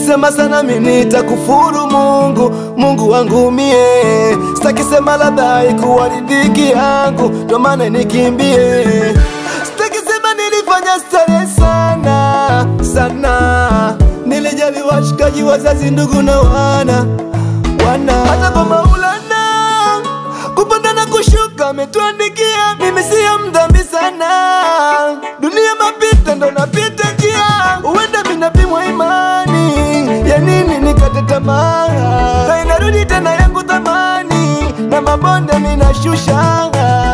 Ukisema sana mimi nitakufuru Mungu, Mungu wangu mie. Sitaki sema labda ikuwa riziki yangu ndo maana nikimbie. Sitaki sema nilifanya starehe sana sana, nilijali washikaji, wazazi, ndugu na wana hata kwa Maulana kupanda na kushuka ametuandikia. Mimi siyo mdhambi sana, dunia mapita ndo napita njia. Uenda minapimwa imani, ya nini nikate tamaa? Na inarudi tena yangu thamani, na mabonde minashusha.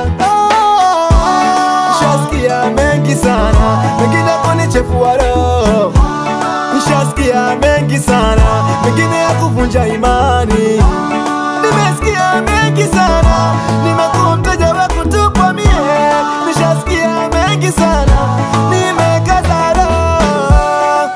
Nishasikia mengi sana, mengine kunichefua roho. Nishasikia mengi sana, mengine ya kuvunja imani. Nimesikia mengi sana, nimekuwa mteja wa kutupwa mie. Nishasikia mengi sana, nimekaza roho.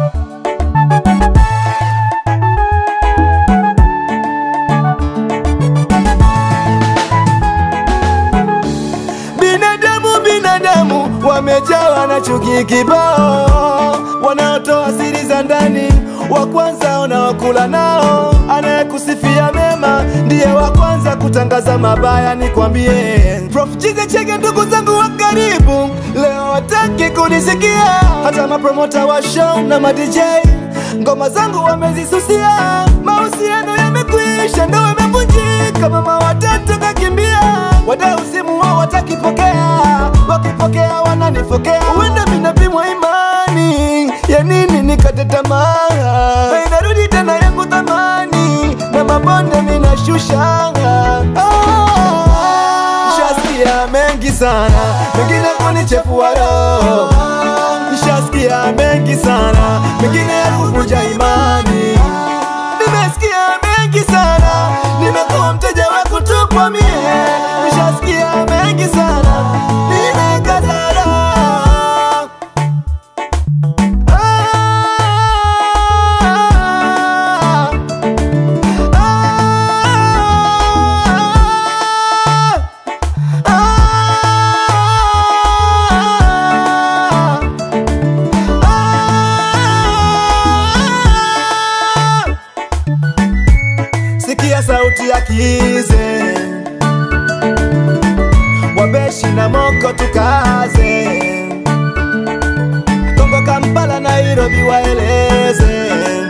Binadamu wamejawa na chuki kibao, wanaotoa siri za ndani wa kwanza unaokula nao. Anayekusifia mema ndiye wa kwanza kutangaza mabaya. Nikwambie Prof Chize Chege, ndugu zangu wa karibu leo wataki kunisikia. Hata mapromota wa show na ma DJ ngoma zangu wamezisusia. Mahusiano yamekwisha, ndoa imevunjika, mama watatu kakimbia. Wadau simu wao watakipokea, wakipokea wananifokea. Uenda minapimwa imani, ya nini nikate tamaa? Na inarudi tena yangu thamani, na mabonde minashusha. Nishasikia mengi sana, mengine kunichefua roho. Nishasikia mengi sana, mengine ya kuvunja imani. Nimesikia mengi sana, nimekuwa mteja wa kutupwa mie. Nishasikia mengi sana, nimekaza roho. Sikia sauti ya Kize, Wabeshi na Moko tukaze. Kongo, Kampala, Nairobi waeleze.